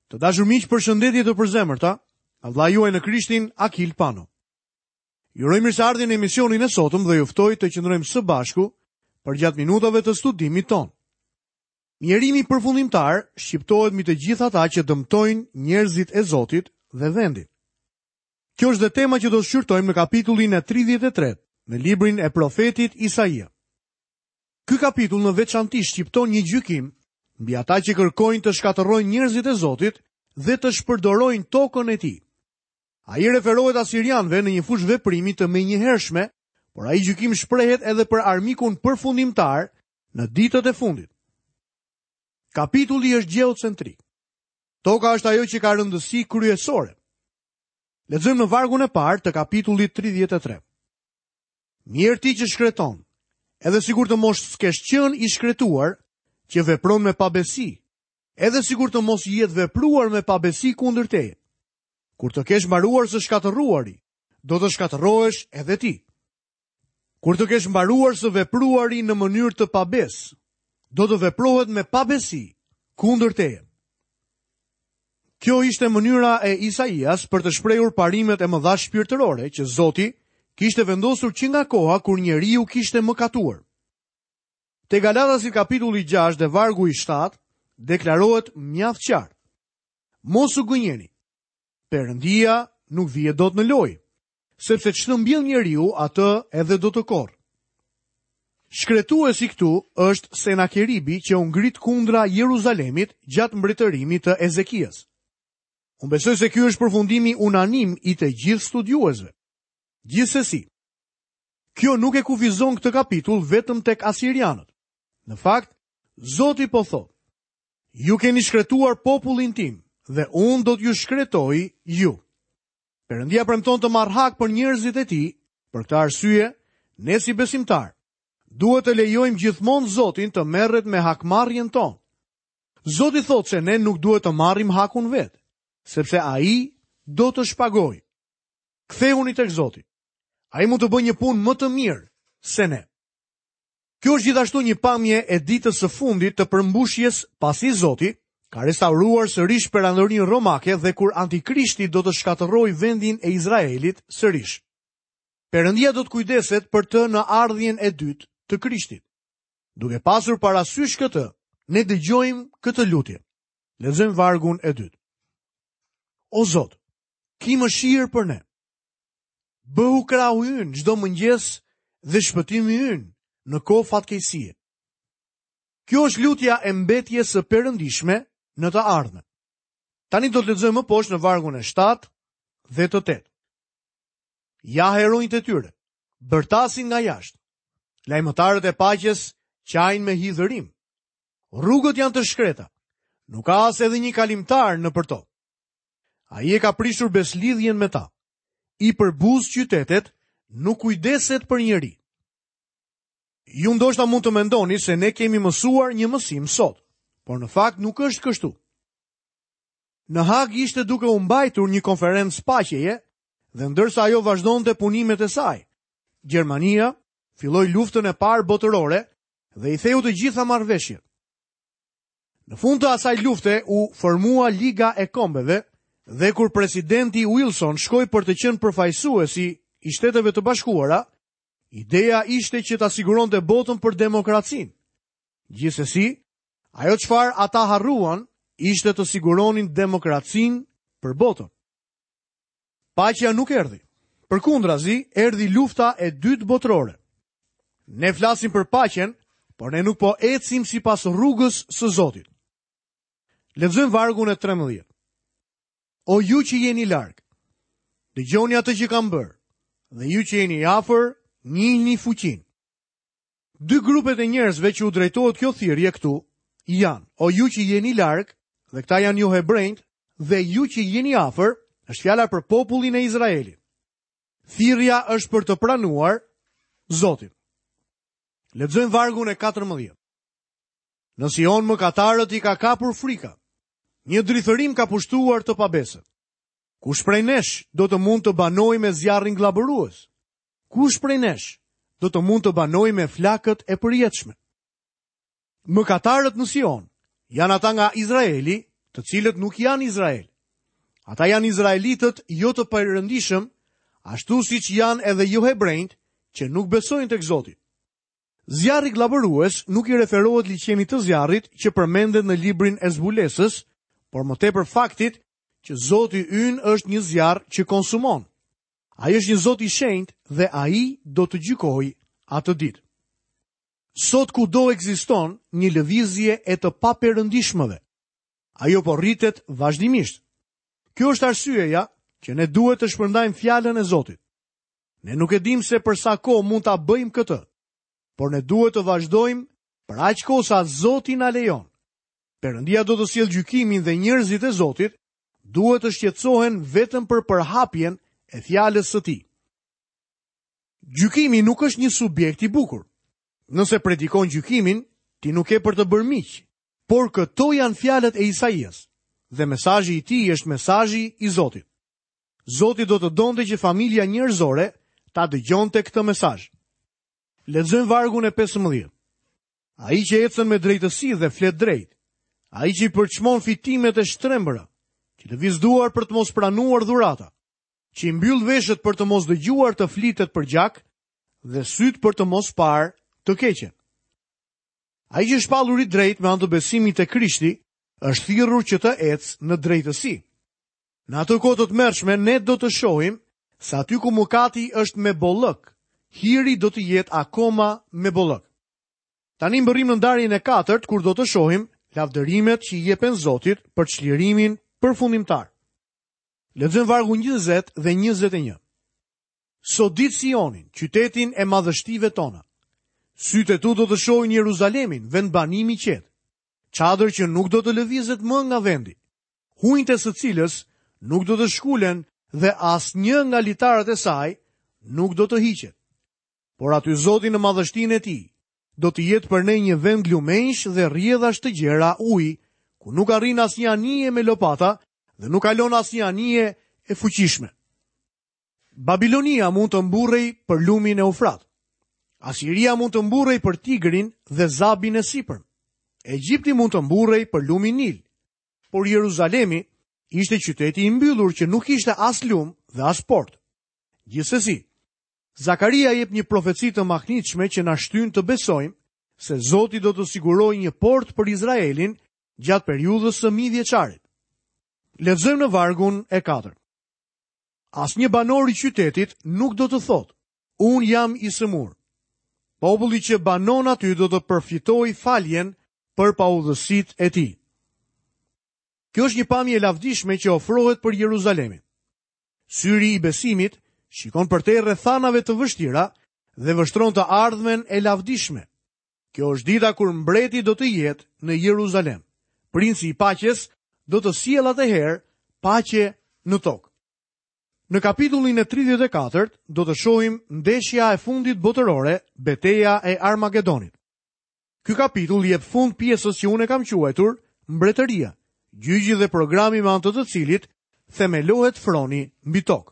Të dashur miq, përshëndetje të përzemërta, vëlla juaj në Krishtin, Akil Pano. Ju uroj mirëseardhjen në emisionin e sotëm dhe ju ftoj të qëndrojmë së bashku për gjatë minutave të studimit ton. Mjerimi përfundimtar shqiptohet mbi të gjithë ata që dëmtojnë njerëzit e Zotit dhe vendin. Kjo është dhe tema që do të shqyrtojmë në kapitullin e 33 në librin e profetit Isaia. Ky kapitull në veçantisht shqipton një gjykim mbi ata që kërkojnë të shkatërrojnë njerëzit e Zotit dhe të shpërdorojnë tokën e tij. Ai referohet asirianëve në një fushë veprimi të menjëhershme, por ai gjykim shprehet edhe për armikun përfundimtar në ditët e fundit. Kapitulli është geocentrik. Toka është ajo që ka rëndësi kryesore. Lexojmë në vargun e parë të kapitullit 33. Mirë ti që shkreton, edhe sikur të mos s'kesh qenë i shkretuar, që vepron me pabesi, edhe sikur të mos jetë vepruar me pabesi kundër teje. Kur të kesh mbaruar së shkatërruari, do të shkatërrohesh edhe ti. Kur të kesh mbaruar së vepruari në mënyrë të pabes, do të veprohet me pabesi kundër teje. Kjo ishte mënyra e Isaias për të shprehur parimet e mëdha shpirtërore që Zoti kishte vendosur që nga koha kur njeriu kishte mëkatuar. Te Galatasit kapitulli 6 dhe vargu i 7 deklarohet mjaft qartë: Mos u gënjeni, Perëndia nuk vije dot në lojë, sepse ç'të mbjell njeriu atë edhe do të korrë. Shkretuesi këtu është Senakeribi që u ngrit kundra Jeruzalemit gjatë mbretërimit të Ezekias. Unë besoj se ky është përfundimi unanim i të gjithë studiuesve. Gjithsesi, kjo nuk e kufizon këtë kapitull vetëm tek asirianët. Në fakt, Zoti po thotë: ju keni shkretuar popullin tim dhe unë do t'ju shkretoj ju. Perëndia premton të marrë hak për njerëzit e tij. Për këtë arsye, ne si besimtar duhet të lejojmë gjithmonë Zotin të merret me hakmarrjen tonë. Zoti thotë se ne nuk duhet të marrim hakun vetë, sepse ai do të shpagojë. Kthehuni tek Zoti. Ai mund të bëjë një punë më të mirë se ne. Kjo është gjithashtu një pamje e ditës së fundit të përmbushjes pasi Zoti ka restauruar sërish perandorinë romake dhe kur Antikrishti do të shkatërrojë vendin e Izraelit sërish. Perëndia do të kujdeset për të në ardhjen e dytë të Krishtit. Duke pasur parasysh këtë, ne dëgjojmë këtë lutje. Lexojmë vargun e 2. O Zot, ki mëshirë për ne. Bëhu krahu ynë çdo mëngjes dhe shpëtimi ynë në kohë fatkeqësie. Kjo është lutja e mbetjes së perëndishme në të ardhmen. Tani do të lexojmë më poshtë në vargun e 7 dhe të 8. Ja heronjtë e tyre, bërtasin nga jashtë. Lajmëtarët e paqes qajnë me hidhërim. Rrugët janë të shkreta. Nuk ka as edhe një kalimtar nëpër to. Ai e ka prishur beslidhjen me ta. I përbuz qytetet, nuk kujdeset për njeri. Ju ndoshta mund të mendoni se ne kemi mësuar një mësim sot, por në fakt nuk është kështu. Në Hag ishte duke u mbajtur një konferencë paqeje dhe ndërsa ajo vazhdonte punimet e saj, Gjermania filloi luftën e parë botërore dhe i theu të gjitha marrëveshjet. Në fund të asaj lufte u formua Liga e Kombeve dhe kur presidenti Wilson shkoi për të qenë përfaqësuesi i Shteteve të Bashkuara, ideja ishte që ta siguronte botën për demokracinë. Gjithsesi, ajo çfarë ata harruan ishte të siguronin demokracinë për botën. Paqja nuk erdhi. Përkundrazi, erdhi lufta e dytë botërore. Ne flasim për paqen, por ne nuk po ecim sipas rrugës së Zotit. Lexojmë vargun e 13. O ju që jeni larg, dëgjoni atë që kam bërë, dhe ju që jeni afër, njihni fuqinë. Dy grupet e njerëzve që u drejtohet kjo thirrje këtu janë: o ju që jeni larg, dhe këta janë ju hebrejt, dhe ju që jeni afër, është fjala për popullin e Izraelit. Thirrja është për të pranuar Zotin. Lexojmë vargun e 14. Në Sion mëkatarët i ka kapur frika. Një drithërim ka pushtuar të pabesët. Kush prej nesh do të mund të banojë me zjarrin glabërues? Kush prej nesh do të mund të banojë me flakët e përjetshme? Mëkatarët në Sion janë ata nga Izraeli të cilët nuk janë Izrael. Ata janë izraelitët jo të perëndishëm, ashtu siç janë edhe jo hebrejt që nuk besojnë tek Zoti. Zjarri glabërues nuk i referohet liçenit të zjarrit që përmendet në librin e zbulesës, por më tepër faktit që Zoti ynë është një zjarr që konsumon. Ai është një Zot i shenjtë dhe ai do të gjykojë atë ditë. Sot kudo ekziston një lëvizje e të paperëndishmëve. Ajo po rritet vazhdimisht. Kjo është arsyeja që ne duhet të shpërndajmë fjalën e Zotit. Ne nuk e dim se për sa kohë mund ta bëjmë këtë, por ne duhet të vazhdojmë për aq kohë sa Zoti na lejon. Perëndia do të sjellë gjykimin dhe njerëzit e Zotit duhet të shqetësohen vetëm për përhapjen e fjalës së tij. Gjykimi nuk është një subjekt i bukur. Nëse predikon gjykimin, ti nuk e për të bërë miq, por këto janë fjalët e Isaias, dhe mesazhi i tij është mesazhi i Zotit. Zoti do të donte që familja njerëzore ta dëgjonte këtë mesazh. Lexojmë vargun e 15. Ai që ecën me drejtësi dhe flet drejt, ai që i përçmon fitimet e shtrembëra, që lëviz duar për të mos pranuar dhurata, që i mbyll veshët për të mos dëgjuar të flitet për gjak dhe syt për të mos parë të keqen. Ai që shpallur i drejt me anë të besimit te Krishti është thirrur që të ecë në drejtësi. Në atë kohë të tmerrshme ne do të shohim se aty ku mëkati është me bollëk, hiri do të jetë akoma me bollëk. Tani mbërrim në ndarjen e 4 kur do të shohim lavdërimet që i jepen Zotit për çlirimin përfundimtar. Lexojmë vargu 20 dhe 21. Sodit Sionin, qytetin e madhështive tona. Sytë e tu do të shohin Jeruzalemin, vend banimi i qetë, çadër që nuk do të lëvizet më nga vendi, hujnët e së cilës nuk do të shkulen dhe asnjë nga litarët e saj nuk do të hiqet. Por aty Zoti në madhështinë e tij do të jetë për ne një vend lumenjsh dhe rrjedhash të gjera ujë, ku nuk arrin asnjë anije me lopata dhe nuk kalon asnjë anije e fuqishme. Babilonia mund të mburrej për lumin e Ufrat. Asiria mund të mburrej për Tigrin dhe Zabin e sipërm. Egjipti mund të mburrej për lumin Nil. Por Jeruzalemi ishte qyteti i mbyllur që nuk ishte as lum dhe as port. Gjithsesi, Zakaria jep një profeci të mahnitshme që na shtyn të besojmë se Zoti do të sigurojë një port për Izraelin gjatë periudhës së 1000 vjeçarit. Lexojmë në vargun e 4. Asnjë banor i qytetit nuk do të thotë, unë jam i sëmur. Populli që banon aty do të përfitojë faljen për paudhësitë e tij. Kjo është një pamje e lavdishme që ofrohet për Jeruzalemin. Syri i besimit shikon përtej rrethanave të vështira dhe vështron të ardhmen e lavdishme. Kjo është dita kur mbreti do të jetë në Jeruzalem. Princi i paqes do të sjellë atëherë paqe në tokë. Në kapitullin e 34 do të shohim ndeshja e fundit botërore, betejë e Armagedonit. Ky kapitull jep fund pjesës që unë kam quajtur Mbretëria, gjyqi dhe programi me anë të cilit themelohet froni mbi tokë.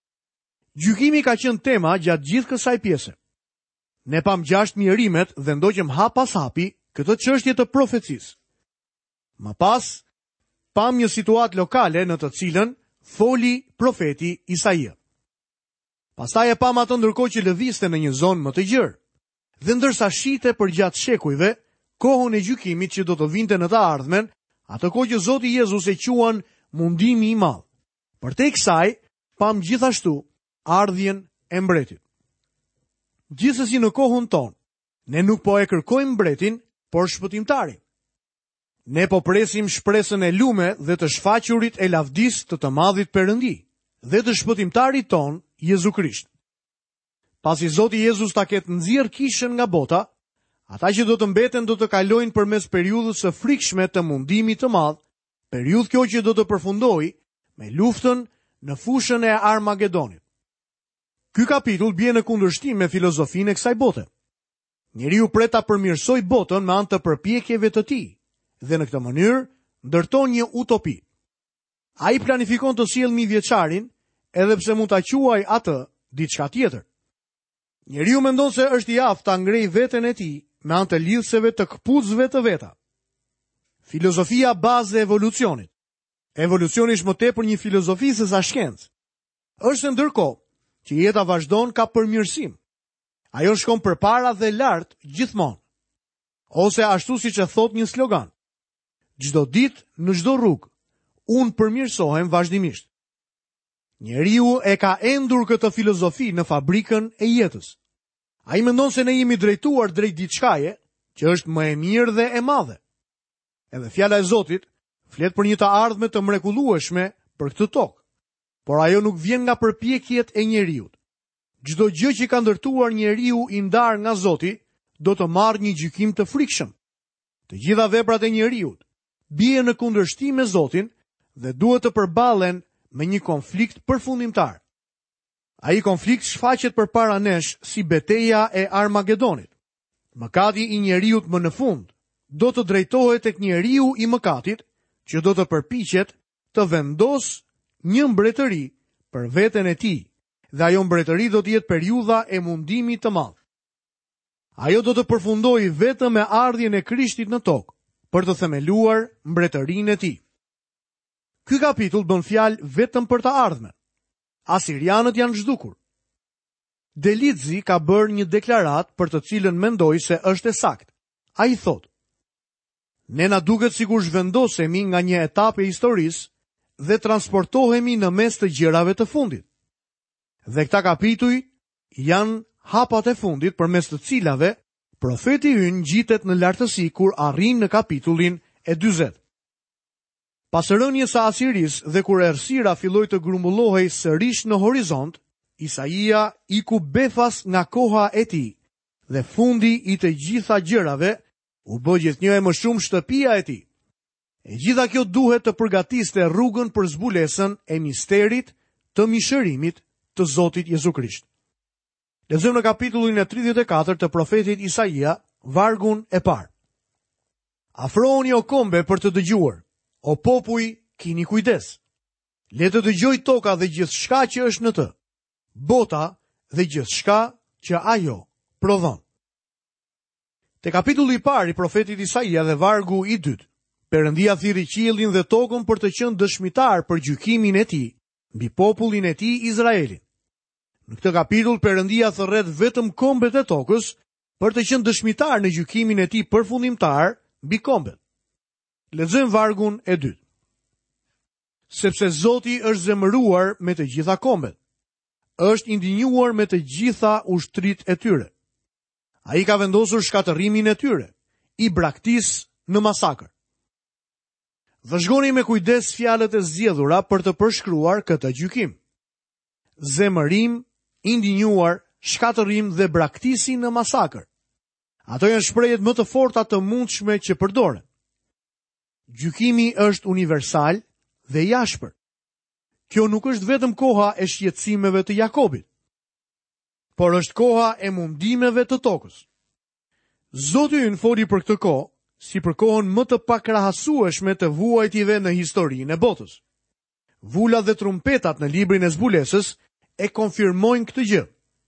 Gjykimi ka qenë tema gjatë gjithë kësaj pjese. Ne pam 6 mjerimet dhe ndoqëm hap pas hapi këtë çështje të profecisë. Më pas, pam një situatë lokale në të cilën foli profeti Isaia. Pastaj e pam atë ndërkohë që lëvizte në një zonë më të gjerë, dhe ndërsa shite për gjatë shekujve, kohën e gjykimit që do të vinte në të ardhmen, atë kohë që Zoti Jezus e quan mundimi i madh. Përtej kësaj, pam gjithashtu ardhjen e mbretit. Gjithsesi në kohën tonë, ne nuk po e kërkojmë mbretin, por shpëtimtarin. Ne po presim shpresën e lume dhe të shfaqurit e lavdis të madhit Perëndi dhe të shpëtimtarit ton, Jezu Krisht. Pasi Zoti Jezus ta ketë nxjerr kishën nga bota, ata që do të mbeten do të kalojnë përmes periudhës së frikshme të mundimit të madh, periudhë kjo që do të përfundojë me luftën në fushën e Armagedonit. Ky kapitull bie në kundërshtim me filozofinë e kësaj bote. Njeriu pret ta përmirësojë botën me anë të përpjekjeve të tij dhe në këtë mënyrë ndërton një utopi. Ai planifikon të sjellë 1000 vjeçarin, edhe pse mund ta quajë atë diçka tjetër. Njeriu mendon se është i aftë ta ngrejë veten e tij me anë të lidhseve të kputzëve të veta. Filozofia bazë e evolucionit Evolucioni është më tepër një filozofi se sa shkencë. Është ndërkohë që jeta vazhdon ka përmirësim. Ajo shkon përpara dhe lart gjithmonë. Ose ashtu siç e thot një slogan: çdo ditë në çdo rrugë, unë përmirësohem vazhdimisht. Njeriu e ka endur këtë filozofi në fabrikën e jetës. Ai mendon se ne jemi drejtuar drejt diçkaje që është më e mirë dhe e madhe. Edhe fjala e Zotit flet për një të ardhme të mrekullueshme për këtë tokë, por ajo nuk vjen nga përpjekjet e njeriut. Çdo gjë që ka ndërtuar njeriu i ndar nga Zoti do të marrë një gjykim të frikshëm. Të gjitha veprat e njeriut bien në kundërshtim me Zotin dhe duhet të përballen me një konflikt përfundimtar. Ai konflikt shfaqet përpara nesh si betejë e Armagedonit. Mëkati i njeriut më në fund do të drejtohet tek njeriu i mëkatit, që do të përpiqet të vendosë një mbretëri për veten e tij, dhe ajo mbretëri do të jetë periudha e mundimit të madh. Ajo do të përfundojë vetëm me ardhjen e Krishtit në tokë për të themeluar mbretërinë e tij. Ky kapitull bën fjalë vetëm për të ardhmen. Asirianët janë zhdukur. Delitzi ka bërë një deklarat për të cilën mendoj se është e saktë. Ai thotë: ne na duket sikur zhvendosemi nga një etapë e historisë dhe transportohemi në mes të gjërave të fundit. Dhe këta kapituj janë hapat e fundit përmes të cilave profeti ynë ngjitet në lartësi kur arrin në kapitullin e 40. Pas rënies së Asirisë dhe kur errësira filloi të grumbullohej sërish në horizont, Isaia iku befas nga koha e tij dhe fundi i të gjitha gjërave u bë gjithnjë e më shumë shtëpia e tij. E gjitha kjo duhet të përgatiste rrugën për zbulesën e misterit të mishërimit të Zotit Jezu Krisht. Lexojmë në kapitullin e 34 të profetit Isaia, vargun e parë. Afrohuni o kombe për të dëgjuar, o popuj, kini kujdes. Le të dëgjoj toka dhe gjithçka që është në të, bota dhe gjithçka që ajo prodhon. Te kapitulli i parë i profetit Isaia dhe vargu i 2, Perëndia thirrri qiellin dhe tokën për të qenë dëshmitar për gjykimin e tij mbi popullin e tij Izraelin. Në këtë kapitull Perëndia thërret vetëm kombet e tokës për të qenë dëshmitar në gjykimin e tij përfundimtar mbi kombet. Lexojmë vargun e 2. Sepse Zoti është zemëruar me të gjitha kombet, është indinjuar me të gjitha ushtrit e tyre. Ai ka vendosur shkatërimin e tyre, i braktis në masakër. Vëzhgoni me kujdes fjalët e zgjedhura për të përshkruar këtë gjykim. Zemërim, indinjuar, shkatërim dhe braktisi në masakër. Ato janë shprehjet më të forta të mundshme që përdoren. Gjykimi është universal dhe i ashpër. Kjo nuk është vetëm koha e shqetësimeve të Jakobit, por është koha e mundimeve të tokës. Zoti ynë foli për këtë kohë si për kohën më të pakrahasueshme të vuajtjeve në historinë e botës. Vulat dhe trumpetat në librin e zbulesës e konfirmojnë këtë gjë.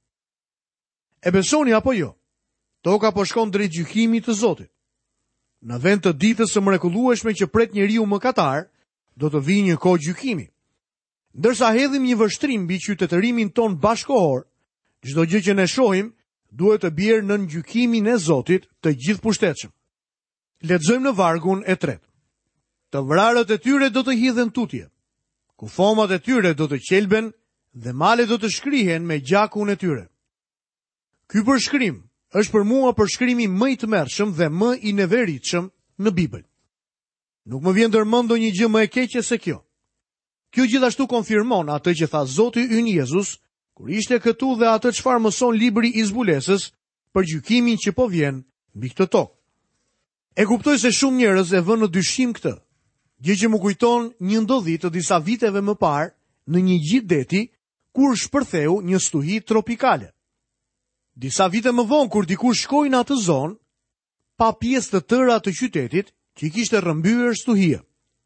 E besoni apo jo? Toka po shkon drejt gjykimit të Zotit. Në vend të ditës së mrekullueshme që pret njeriu mëkatar, do të vijë një kohë gjykimi. Ndërsa hedhim një vështrim mbi qytetërimin ton bashkëkohor, çdo gjë që ne shohim duhet të bjerë nën gjykimin e Zotit të gjithëpushtetshëm. Lexojmë në vargun e 3. Të vrarët e tyre do të hidhen tutje, kufomat e tyre do të qelben dhe malet do të shkrihen me gjakun e tyre. Ky përshkrim është për mua përshkrimi më i tmerrshëm dhe më i neveritshëm në Bibël. Nuk më vjen ndërmend ndonjë gjë më e keqe se kjo. Kjo gjithashtu konfirmon atë që tha Zoti ynë Jezus kur ishte këtu dhe atë çfarë mëson libri i zbulesës për gjykimin që po vjen mbi këtë tokë. E kuptoj se shumë njerëz e vënë në dyshim këtë, gjë që më kujton një ndodhi të disa viteve më parë në një gjit deti kur shpërtheu një stuhi tropikale. Disa vite më vonë kur dikush shkoi në atë zonë, pa pjesë të tëra të qytetit që kishte rrëmbyer stuhia.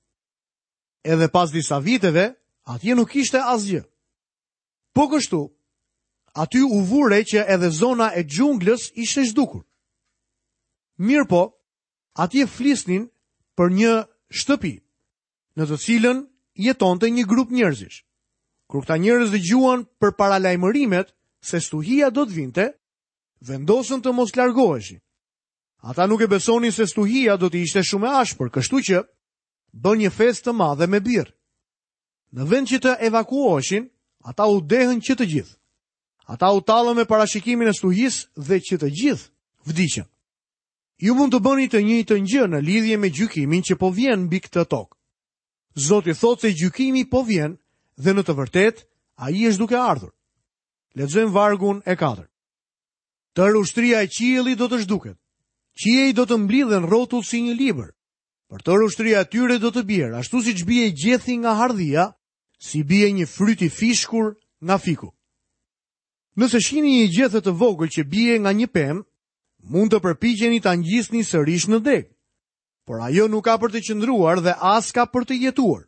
Edhe pas disa viteve, atje nuk ishte asgjë. Po kështu, aty u vure që edhe zona e xhunglës ishte zhdukur. Mirë po, atje flisnin për një shtëpi. në të cilën jetonte një grup njerëzish. Kur këta njerëz dëgjuan për paralajmërimet se stuhia do të vinte, vendosën të mos largoheshin. Ata nuk e besonin se stuhia do të ishte shumë e ashpër, kështu që bën një festë të madhe me birë. Në vend që të evakuoheshin, ata u dehën që të gjithë. Ata u tallën me parashikimin e stuhisë dhe që të gjithë vdiqën. Ju mund të bëni të njëjtën gjë në lidhje me gjykimin që po vjen mbi këtë tokë. Zoti thotë se gjykimi po vjen dhe në të vërtetë ai është duke ardhur. Lexojmë vargun e 4. Tërë ushtria e qiellit do të zhduket. Qiejt do të mblidhen rrotull si një libër. Për tërë ushtria e tyre do të bjerë, ashtu siç bie gjethi nga hardhia, si bie një fryt i fishkur nga fiku. Nëse shihni një gjethe të vogël që bie nga një pemë, mund të përpiqeni ta ngjisni sërish në deg, por ajo nuk ka për të qëndruar dhe as ka për të jetuar.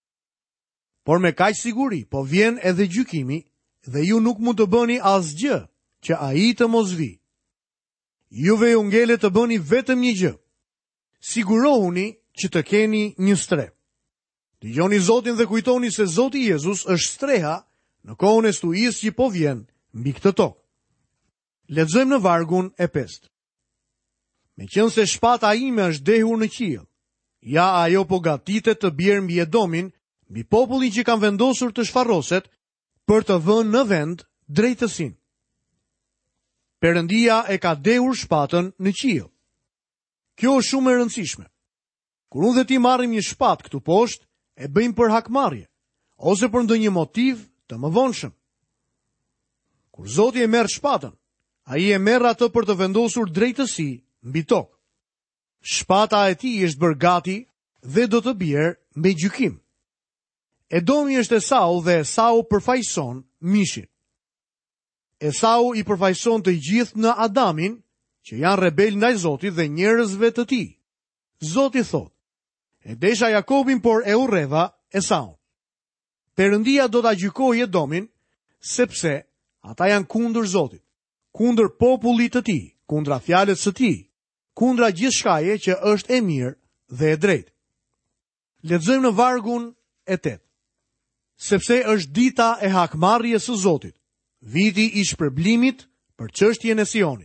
Por me kaq siguri, po vjen edhe gjykimi dhe ju nuk mund të bëni asgjë që ai të mos vi. Juve ju ngelet të bëni vetëm një gjë. Sigurohuni që të keni një strehë. Dëgjoni Zotin dhe kujtoni se Zoti Jezus është streha në kohën e stuhisë që po vjen mbi këtë tokë. Lexojmë në vargun e 5. Meqense shpata ime është dehur në qiell, ja ajo po gatitet të bjerë mbi Edomin, mbi popullin që kanë vendosur të shfarroset për të vënë në vend drejtësinë. Perëndia e ka dehur shpatën në qiell. Kjo është shumë e rëndësishme. Kur unë dhe ti marrim një shpatë këtu poshtë, e bëjmë për hakmarrje, ose për ndonjë motiv të mëvonshëm. Kur Zoti e merr shpatën, ai e merr atë për të vendosur drejtësi mbi tokë. Shpata e tij është bërë gati dhe do të bjerë mbi gjykim. Edomi është Esau dhe Esau përfaqëson mishin. Esau i përfaqëson të gjithë në Adamin, që janë rebel ndaj Zotit dhe njerëzve të tij. Zoti thotë: "E desha Jakobin, por e urreva Esaun." Perëndia do ta gjykojë Edomin sepse ata janë kundër Zotit, kundër popullit të tij, kundra fjalës së tij, kundra gjithçkaje që është e mirë dhe e drejtë. Lexojmë në vargun e 8. Sepse është dita e hakmarrjes së Zotit, viti i shpërblimit për çështjen e Sionit.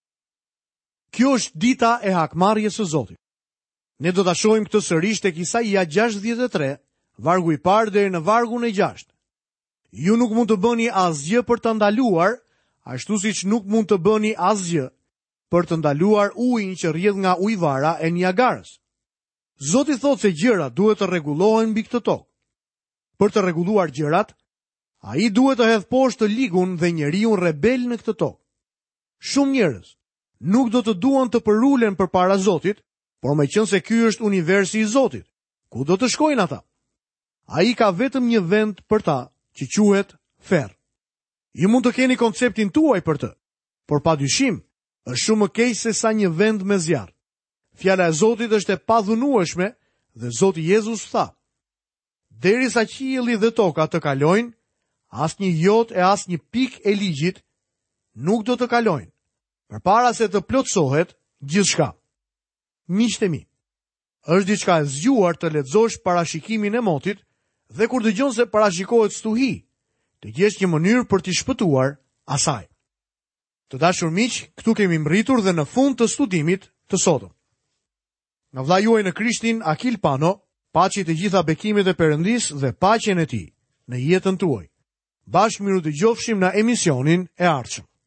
Kjo është dita e hakmarrjes së Zotit. Ne do ta shohim këtë sërish tek Isaia 63, vargu i parë deri në vargun e 6. Ju nuk mund të bëni asgjë për të ndaluar, ashtu siç nuk mund të bëni asgjë për të ndaluar ujin që rrjedh nga ujvara e Niagarës. Zoti thotë se gjërat duhet të rregullohen mbi këtë tokë. Për të rregulluar gjërat, ai duhet të hedh poshtë ligun dhe njeriu rebel në këtë tokë. Shumë njerëz nuk do të duan të përulen përpara Zotit, por meqense ky është universi i Zotit, ku do të shkojnë ata? Ai ka vetëm një vend për ta, që quhet ferr. Ju mund të keni konceptin tuaj për të, por padyshim është shumë më keq se sa një vend me zjarr. Fjala e Zotit është e padhunueshme dhe Zoti Jezus tha: "Derisa qielli dhe toka të kalojnë, asnjë jot e asnjë pikë e ligjit nuk do të kalojnë, përpara se të plotësohet gjithçka." Miqtë e mi, është diçka e zgjuar të lexosh parashikimin e motit dhe kur dëgjon se parashikohet stuhi, të gjesh një mënyrë për t'i shpëtuar asaj. Të dashur miq, këtu kemi mbërritur dhe në fund të studimit të sotëm. Nga vlla juaj në Krishtin, Akil Pano, paçi të gjitha bekimet e Perëndis dhe paqen e tij në jetën tuaj. Bashkë miru të gjofshim në emisionin e ardhshëm.